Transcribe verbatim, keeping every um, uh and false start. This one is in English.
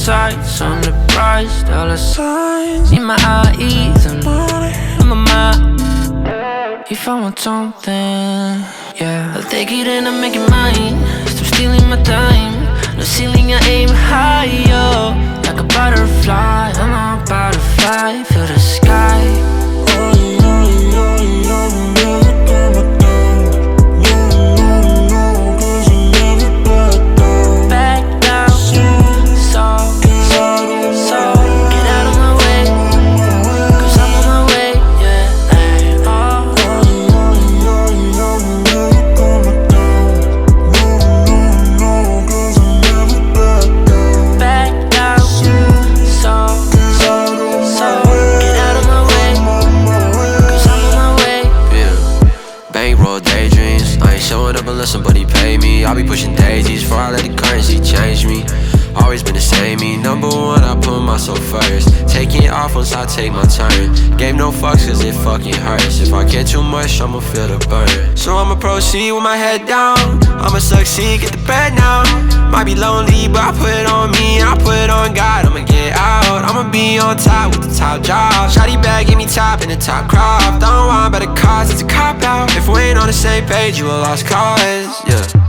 sights on the price, dollar signs in my eyes and in my mind. If I want something, yeah, I'll take it and I'll make it mine. Stop stealing my time. No ceiling, I aim higher, like a butterfly. I'm a butterfly, feel the sky. Bankroll daydreams, I ain't showing up unless somebody pay me. I'll be pushing daisies before I let the currency change me. Always been the same me, number one, I put myself first. Taking it off once I take my turn. Gave no fucks cause it fucking hurts. If I get too much, I'ma feel the burn. So I'ma proceed with my head down. I'ma succeed, get the bread now. Might be lonely, but I put it on me, I put it on God, I'ma get out. I'ma be on top with the top job. Shawty bag, give me top in the top crop. Don't want better cause, it's a cop out. If we ain't on the same page, you a lost cause, yeah.